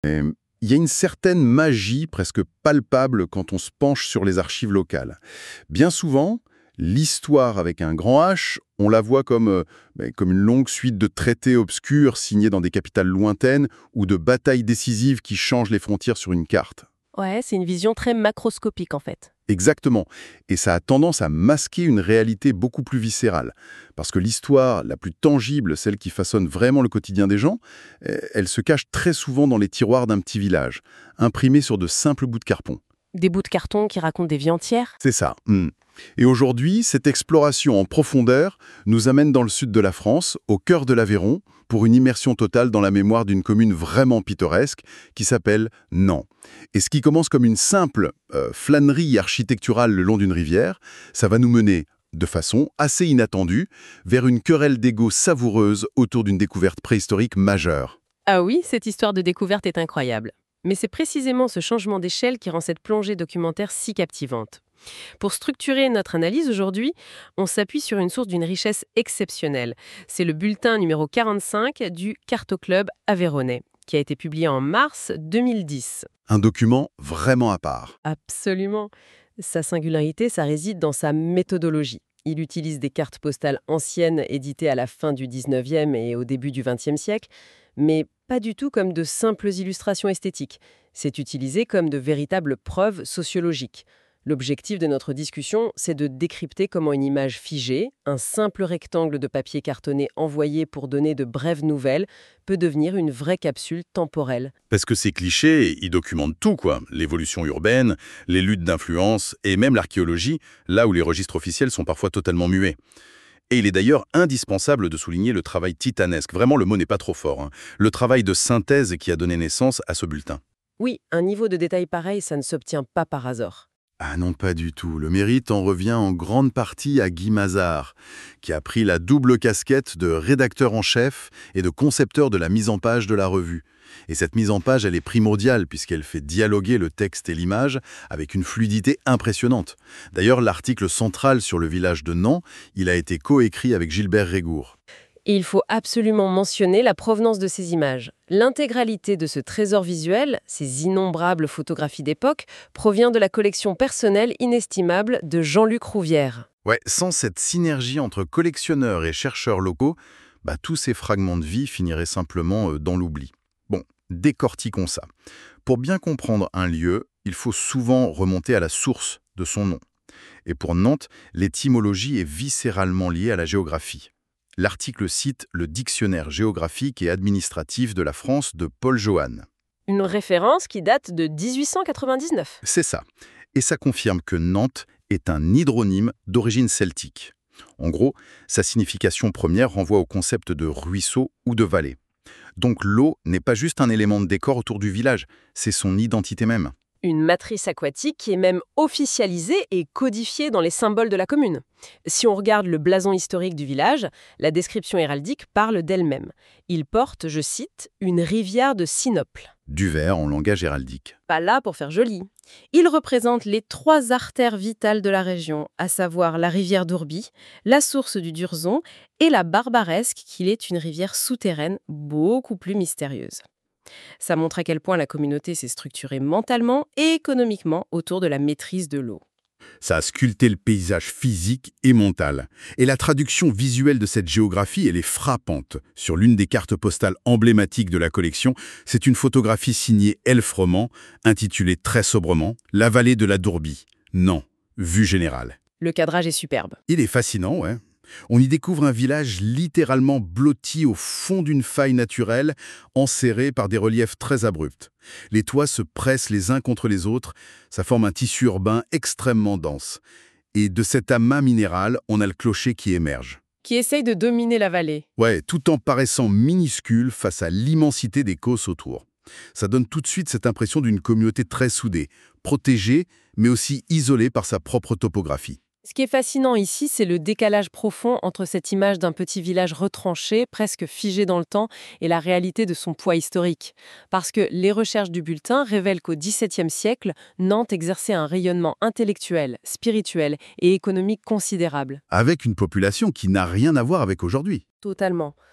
Et il y a une certaine magie presque palpable quand on se penche sur les archives locales. Bien souvent, l'histoire avec un grand H, on la voit comme une longue suite de traités obscurs signés dans des capitales lointaines ou de batailles décisives qui changent les frontières sur une carte. Ouais, c'est une vision très macroscopique en fait. Exactement. Et ça a tendance à masquer une réalité beaucoup plus viscérale. Parce que l'histoire la plus tangible, celle qui façonne vraiment le quotidien des gens, elle se cache très souvent dans les tiroirs d'un petit village, imprimés sur de simples bouts de carton. Des bouts de carton qui racontent des vies entières. C'est ça. Et aujourd'hui, cette exploration en profondeur nous amène dans le sud de la France, au cœur de l'Aveyron, pour une immersion totale dans la mémoire d'une commune vraiment pittoresque qui s'appelle Nant. Et ce qui commence comme une simple flânerie architecturale le long d'une rivière, ça va nous mener, de façon assez inattendue, vers une querelle d'ego savoureuse autour d'une découverte préhistorique majeure. Ah oui, cette histoire de découverte est incroyable. Mais c'est précisément ce changement d'échelle qui rend cette plongée documentaire si captivante. Pour structurer notre analyse aujourd'hui, on s'appuie sur une source d'une richesse exceptionnelle. C'est le bulletin numéro 45 du Cartoclub aveyronnais, qui a été publié en mars 2010. Un document vraiment à part. Absolument. Sa singularité, ça réside dans sa méthodologie. Il utilise des cartes postales anciennes éditées à la fin du 19e et au début du 20e siècle, mais pas du tout comme de simples illustrations esthétiques. C'est utilisé comme de véritables preuves sociologiques. L'objectif de notre discussion, c'est de décrypter comment une image figée, un simple rectangle de papier cartonné envoyé pour donner de brèves nouvelles, peut devenir une vraie capsule temporelle. Parce que ces clichés, ils documentent tout, quoi. L'évolution urbaine, les luttes d'influence et même l'archéologie, là où les registres officiels sont parfois totalement muets. Et il est d'ailleurs indispensable de souligner le travail titanesque, vraiment le mot n'est pas trop fort, le travail de synthèse qui a donné naissance à ce bulletin. Oui, un niveau de détail pareil, ça ne s'obtient pas par hasard. Ah non, pas du tout. Le mérite en revient en grande partie à Guy Mazard, qui a pris la double casquette de rédacteur en chef et de concepteur de la mise en page de la revue. Et cette mise en page, elle est primordiale puisqu'elle fait dialoguer le texte et l'image avec une fluidité impressionnante. D'ailleurs, l'article central sur le village de Nant, il a été coécrit avec Gilbert Régour. Et il faut absolument mentionner la provenance de ces images. L'intégralité de ce trésor visuel, ces innombrables photographies d'époque, provient de la collection personnelle inestimable de Jean-Luc Rouvière. Ouais, sans cette synergie entre collectionneurs et chercheurs locaux, tous ces fragments de vie finiraient simplement dans l'oubli. Bon, décortiquons ça. Pour bien comprendre un lieu, il faut souvent remonter à la source de son nom. Et pour Nantes, l'étymologie est viscéralement liée à la géographie. L'article cite le Dictionnaire géographique et administratif de la France de Paul Johann. Une référence qui date de 1899. C'est ça. Et ça confirme que Nantes est un hydronyme d'origine celtique. En gros, sa signification première renvoie au concept de ruisseau ou de vallée. Donc l'eau n'est pas juste un élément de décor autour du village, c'est son identité même. Une matrice aquatique qui est même officialisée et codifiée dans les symboles de la commune. Si on regarde le blason historique du village, la description héraldique parle d'elle-même. Il porte, je cite, une rivière de sinople. Du vert en langage héraldique. Pas là pour faire joli. Il représente les 3 artères vitales de la région, à savoir la rivière d'Ourby, la source du Durzon et la Barbaresque, qui est une rivière souterraine beaucoup plus mystérieuse. Ça montre à quel point la communauté s'est structurée mentalement et économiquement autour de la maîtrise de l'eau. Ça a sculpté le paysage physique et mental. Et la traduction visuelle de cette géographie, elle est frappante. Sur l'une des cartes postales emblématiques de la collection, c'est une photographie signée Elf Roman, intitulée très sobrement « La vallée de la Dourbie ». Nant, vue générale. Le cadrage est superbe. Il est fascinant, ouais. On y découvre un village littéralement blotti au fond d'une faille naturelle, enserré par des reliefs très abrupts. Les toits se pressent les uns contre les autres, ça forme un tissu urbain extrêmement dense. Et de cet amas minéral, on a le clocher qui émerge. Qui essaye de dominer la vallée. Ouais, tout en paraissant minuscule face à l'immensité des causses autour. Ça donne tout de suite cette impression d'une communauté très soudée, protégée, mais aussi isolée par sa propre topographie. Ce qui est fascinant ici, c'est le décalage profond entre cette image d'un petit village retranché, presque figé dans le temps, et la réalité de son poids historique. Parce que les recherches du bulletin révèlent qu'au XVIIe siècle, Nantes exerçait un rayonnement intellectuel, spirituel et économique considérable. Avec une population qui n'a rien à voir avec aujourd'hui. Totalement.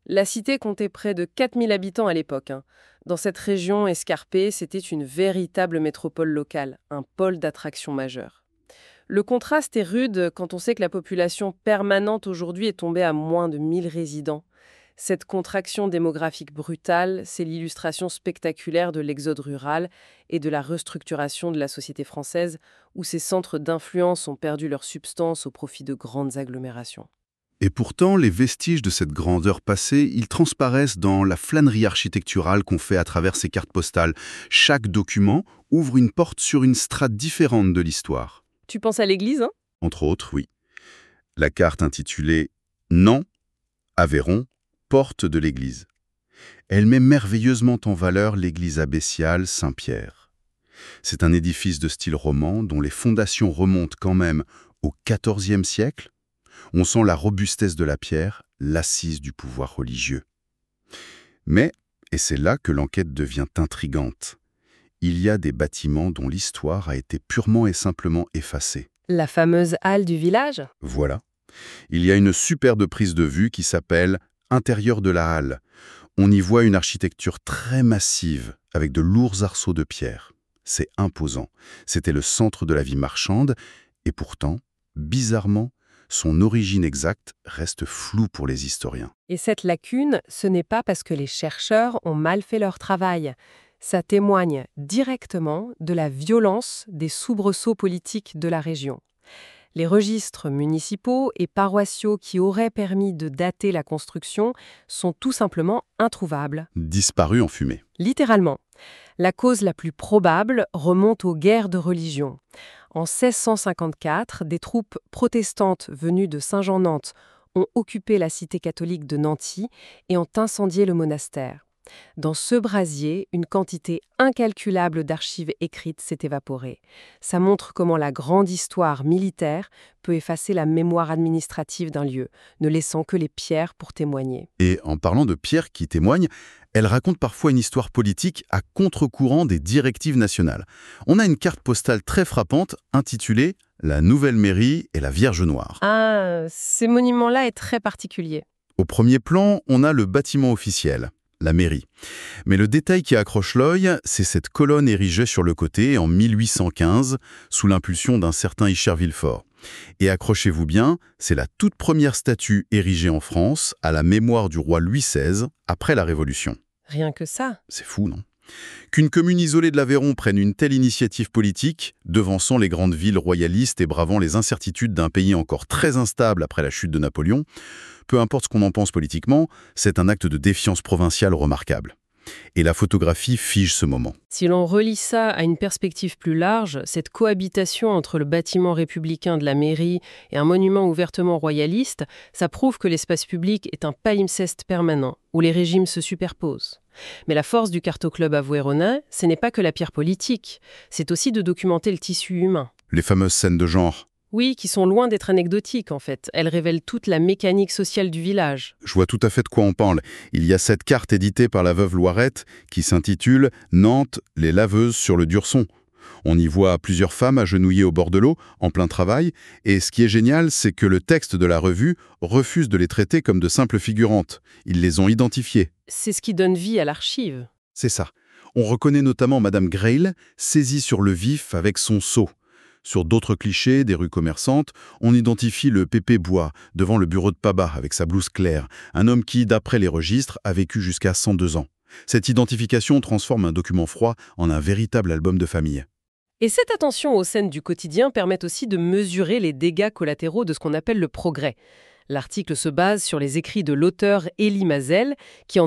La cité comptait près de 4000 habitants à l'époque, hein. Dans cette région escarpée, c'était une véritable métropole locale, un pôle d'attraction majeur. Le contraste est rude quand on sait que la population permanente aujourd'hui est tombée à moins de 1000 résidents. Cette contraction démographique brutale, c'est l'illustration spectaculaire de l'exode rural et de la restructuration de la société française, où ces centres d'influence ont perdu leur substance au profit de grandes agglomérations. Et pourtant, les vestiges de cette grandeur passée, ils transparaissent dans la flânerie architecturale qu'on fait à travers ces cartes postales. Chaque document ouvre une porte sur une strate différente de l'histoire. Tu penses à l'église, hein? Entre autres, oui. La carte intitulée « Nant, Aveyron, porte de l'église ». Elle met merveilleusement en valeur l'église abbatiale Saint-Pierre. C'est un édifice de style roman dont les fondations remontent quand même au XIVe siècle. On sent la robustesse de la pierre, l'assise du pouvoir religieux. Mais, et c'est là que l'enquête devient intrigante, il y a des bâtiments dont l'histoire a été purement et simplement effacée. La fameuse halle du village? Voilà. Il y a une superbe prise de vue qui s'appelle « Intérieur de la halle ». On y voit une architecture très massive, avec de lourds arceaux de pierre. C'est imposant. C'était le centre de la vie marchande, et pourtant, bizarrement, son origine exacte reste floue pour les historiens. Et cette lacune, ce n'est pas parce que les chercheurs ont mal fait leur travail. Ça témoigne directement de la violence des soubresauts politiques de la région. Les registres municipaux et paroissiaux qui auraient permis de dater la construction sont tout simplement introuvables. Disparu en fumée. Littéralement. La cause la plus probable remonte aux guerres de religion. En 1654, des troupes protestantes venues de Saint-Jean-Nantes ont occupé la cité catholique de Nanty et ont incendié le monastère. Dans ce brasier, une quantité incalculable d'archives écrites s'est évaporée. Ça montre comment la grande histoire militaire peut effacer la mémoire administrative d'un lieu, ne laissant que les pierres pour témoigner. Et en parlant de pierres qui témoignent, elle raconte parfois une histoire politique à contre-courant des directives nationales. On a une carte postale très frappante intitulée « La nouvelle mairie et la Vierge Noire ». Ah, ce monument-là est très particulier. Au premier plan, on a le bâtiment officiel, la mairie. Mais le détail qui accroche l'œil, c'est cette colonne érigée sur le côté en 1815, sous l'impulsion d'un certain Icher Villefort. Et accrochez-vous bien, c'est la toute première statue érigée en France à la mémoire du roi Louis XVI après la Révolution. Rien que ça. C'est fou, non? Qu'une commune isolée de l'Aveyron prenne une telle initiative politique, devançant les grandes villes royalistes et bravant les incertitudes d'un pays encore très instable après la chute de Napoléon, peu importe ce qu'on en pense politiquement, c'est un acte de défiance provinciale remarquable. Et la photographie fige ce moment. Si l'on relie ça à une perspective plus large, cette cohabitation entre le bâtiment républicain de la mairie et un monument ouvertement royaliste, ça prouve que l'espace public est un palimpseste permanent, où les régimes se superposent. Mais la force du Cartoclub aveyronnais, ce n'est pas que la pierre politique, c'est aussi de documenter le tissu humain. Les fameuses scènes de genre. Oui, qui sont loin d'être anecdotiques en fait. Elles révèlent toute la mécanique sociale du village. Je vois tout à fait de quoi on parle. Il y a cette carte éditée par la veuve Loirette qui s'intitule « Nantes, les laveuses sur le Durson ». On y voit plusieurs femmes agenouillées au bord de l'eau, en plein travail, et ce qui est génial, c'est que le texte de la revue refuse de les traiter comme de simples figurantes. Ils les ont identifiées. C'est ce qui donne vie à l'archive. C'est ça. On reconnaît notamment Madame Greil, saisie sur le vif avec son seau. Sur d'autres clichés, des rues commerçantes, on identifie le Pépé Bois, devant le bureau de Pabat, avec sa blouse claire, un homme qui, d'après les registres, a vécu jusqu'à 102 ans. Cette identification transforme un document froid en un véritable album de famille. Et cette attention aux scènes du quotidien permet aussi de mesurer les dégâts collatéraux de ce qu'on appelle le progrès. L'article se base sur les écrits de l'auteur Élie Mazel, qui en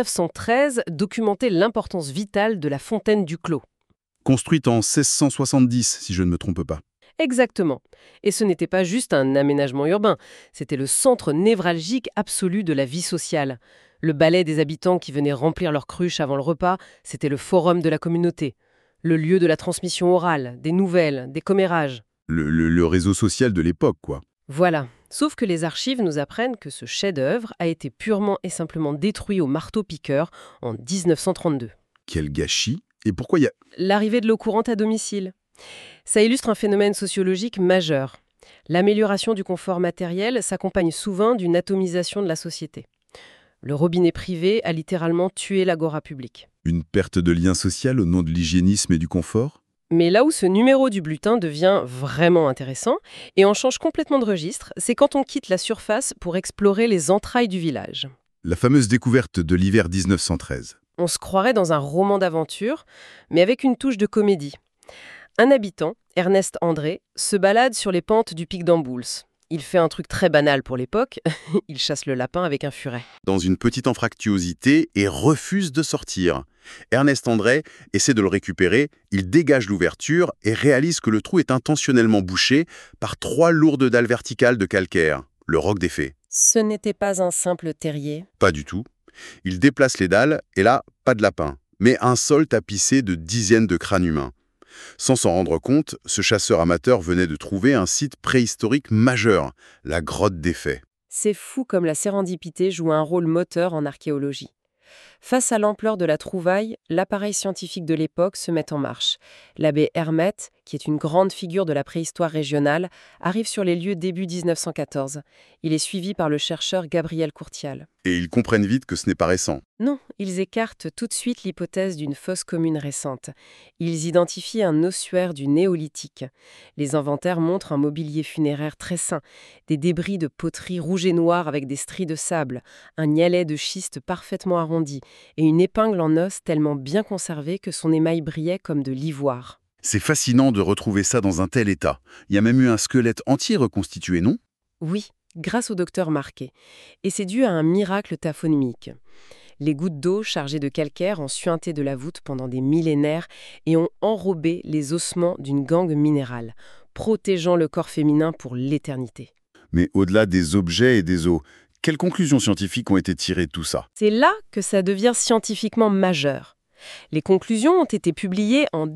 1913 documentait l'importance vitale de la fontaine du Clos. Construite en 1670, si je ne me trompe pas. Exactement. Et ce n'était pas juste un aménagement urbain, c'était le centre névralgique absolu de la vie sociale. Le balai des habitants qui venaient remplir leurs cruches avant le repas, c'était le forum de la communauté. Le lieu de la transmission orale, des nouvelles, des commérages. Le réseau social de l'époque, quoi. Voilà. Sauf que les archives nous apprennent que ce chef-d'œuvre a été purement et simplement détruit au marteau-piqueur en 1932. Quel gâchis! Et pourquoi il y a... L'arrivée de l'eau courante à domicile. Ça illustre un phénomène sociologique majeur. L'amélioration du confort matériel s'accompagne souvent d'une atomisation de la société. Le robinet privé a littéralement tué l'agora publique. Une perte de lien social au nom de l'hygiénisme et du confort? Mais là où ce numéro du bulletin devient vraiment intéressant, et on change complètement de registre, c'est quand on quitte la surface pour explorer les entrailles du village. La fameuse découverte de l'hiver 1913. On se croirait dans un roman d'aventure, mais avec une touche de comédie. Un habitant, Ernest André, se balade sur les pentes du pic d'Ambouls. Il fait un truc très banal pour l'époque, il chasse le lapin avec un furet. Dans une petite anfractuosité et refuse de sortir. Ernest André essaie de le récupérer, il dégage l'ouverture et réalise que le trou est intentionnellement bouché par 3 lourdes dalles verticales de calcaire, le roc des fées. Ce n'était pas un simple terrier. Pas du tout. Il déplace les dalles et là, pas de lapin, mais un sol tapissé de dizaines de crânes humains. Sans s'en rendre compte, ce chasseur amateur venait de trouver un site préhistorique majeur, la grotte des Fées. C'est fou comme la sérendipité joue un rôle moteur en archéologie. Face à l'ampleur de la trouvaille, l'appareil scientifique de l'époque se met en marche. L'abbé Hermette, qui est une grande figure de la préhistoire régionale, arrive sur les lieux début 1914. Il est suivi par le chercheur Gabriel Courtial. Et ils comprennent vite que ce n'est pas récent. Non, ils écartent tout de suite l'hypothèse d'une fosse commune récente. Ils identifient un ossuaire du néolithique. Les inventaires montrent un mobilier funéraire très sain, des débris de poterie rouge et noire avec des stries de sable, un nialet de schiste parfaitement arrondi et une épingle en os tellement bien conservée que son émail brillait comme de l'ivoire. C'est fascinant de retrouver ça dans un tel état. Il y a même eu un squelette entier reconstitué, non? Oui, grâce au docteur Marquet. Et c'est dû à un miracle taphonymique. Les gouttes d'eau chargées de calcaire ont suinté de la voûte pendant des millénaires et ont enrobé les ossements d'une gangue minérale, protégeant le corps féminin pour l'éternité. Mais au-delà des objets et des os, quelles conclusions scientifiques ont été tirées de tout ça? C'est là que ça devient scientifiquement majeur. Les conclusions ont été publiées en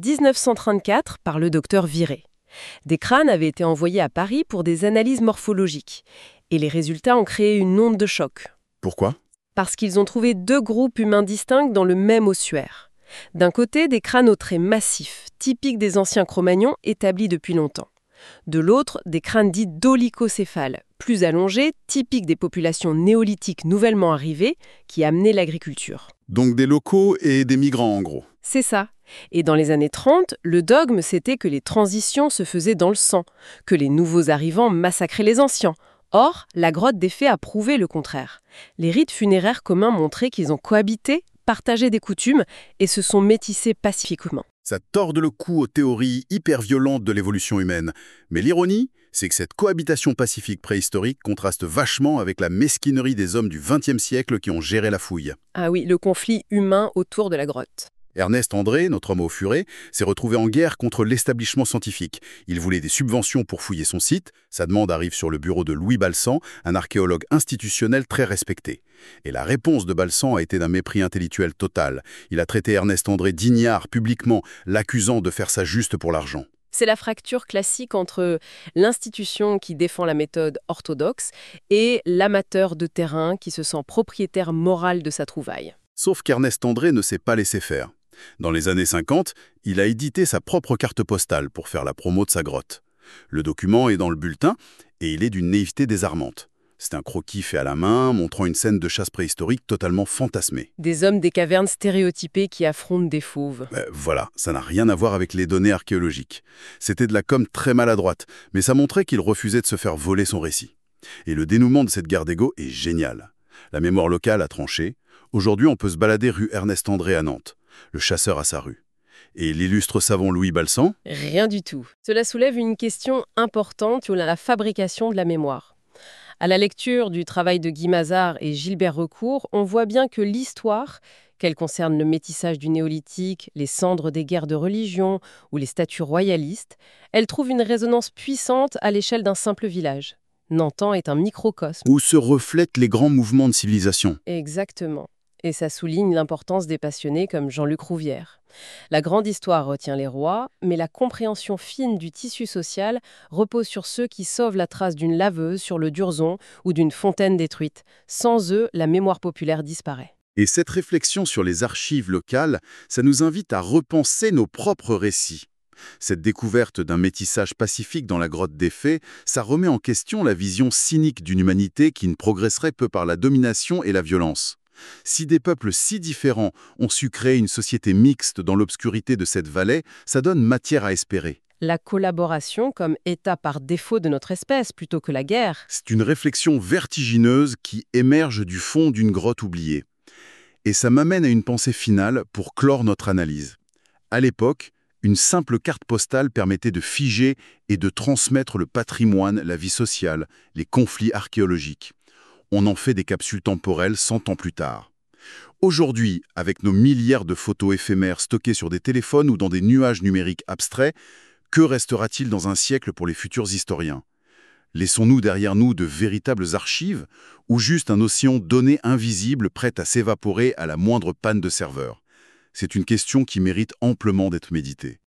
1934 par le docteur Viré. Des crânes avaient été envoyés à Paris pour des analyses morphologiques. Et les résultats ont créé une onde de choc. Pourquoi? Parce qu'ils ont trouvé 2 groupes humains distincts dans le même ossuaire. D'un côté, des crânes aux traits massifs, typiques des anciens Cro-Magnons établis depuis longtemps. De l'autre, des crânes dits dolicocéphales, plus allongés, typiques des populations néolithiques nouvellement arrivées qui amenaient l'agriculture. Donc des locaux et des migrants en gros. C'est ça. Et dans les années 30, le dogme, c'était que les transitions se faisaient dans le sang, que les nouveaux arrivants massacraient les anciens. Or, la grotte des Fées a prouvé le contraire. Les rites funéraires communs montraient qu'ils ont cohabité, partagé des coutumes et se sont métissés pacifiquement. Ça tord le cou aux théories hyper violentes de l'évolution humaine. Mais l'ironie, c'est que cette cohabitation pacifique préhistorique contraste vachement avec la mesquinerie des hommes du XXe siècle qui ont géré la fouille. Ah oui, le conflit humain autour de la grotte. Ernest André, notre homme au furet, s'est retrouvé en guerre contre l'établissement scientifique. Il voulait des subventions pour fouiller son site. Sa demande arrive sur le bureau de Louis Balsan, un archéologue institutionnel très respecté. Et la réponse de Balsan a été d'un mépris intellectuel total. Il a traité Ernest André d'ignare publiquement, l'accusant de faire ça juste pour l'argent. C'est la fracture classique entre l'institution qui défend la méthode orthodoxe et l'amateur de terrain qui se sent propriétaire moral de sa trouvaille. Sauf qu'Ernest André ne s'est pas laissé faire. Dans les années 50, il a édité sa propre carte postale pour faire la promo de sa grotte. Le document est dans le bulletin et il est d'une naïveté désarmante. C'est un croquis fait à la main, montrant une scène de chasse préhistorique totalement fantasmée. Des hommes des cavernes stéréotypés qui affrontent des fauves. Voilà, ça n'a rien à voir avec les données archéologiques. C'était de la com très maladroite, mais ça montrait qu'il refusait de se faire voler son récit. Et le dénouement de cette guerre d'ego est génial. La mémoire locale a tranché. Aujourd'hui, on peut se balader rue Ernest André à Nantes. Le chasseur a sa rue. Et l'illustre savant Louis Balsan? Rien du tout. Cela soulève une question importante sur la fabrication de la mémoire. À la lecture du travail de Guy Mazard et Gilbert Recourt, on voit bien que l'histoire, qu'elle concerne le métissage du néolithique, les cendres des guerres de religion ou les statues royalistes, elle trouve une résonance puissante à l'échelle d'un simple village. Nantan est un microcosme. Où se reflètent les grands mouvements de civilisation. Exactement. Et ça souligne l'importance des passionnés comme Jean-Luc Rouvière. La grande histoire retient les rois, mais la compréhension fine du tissu social repose sur ceux qui sauvent la trace d'une laveuse sur le Durzon ou d'une fontaine détruite. Sans eux, la mémoire populaire disparaît. Et cette réflexion sur les archives locales, ça nous invite à repenser nos propres récits. Cette découverte d'un métissage pacifique dans la grotte des Fées, ça remet en question la vision cynique d'une humanité qui ne progresserait que par la domination et la violence. Si des peuples si différents ont su créer une société mixte dans l'obscurité de cette vallée, ça donne matière à espérer. La collaboration comme état par défaut de notre espèce plutôt que la guerre. C'est une réflexion vertigineuse qui émerge du fond d'une grotte oubliée. Et ça m'amène à une pensée finale pour clore notre analyse. À l'époque, une simple carte postale permettait de figer et de transmettre le patrimoine, la vie sociale, les conflits archéologiques. On en fait des capsules temporelles 100 ans plus tard. Aujourd'hui, avec nos milliards de photos éphémères stockées sur des téléphones ou dans des nuages numériques abstraits, que restera-t-il dans un siècle pour les futurs historiens? Laissons-nous derrière nous de véritables archives ou juste un océan de données invisibles prêt à s'évaporer à la moindre panne de serveur? C'est une question qui mérite amplement d'être méditée.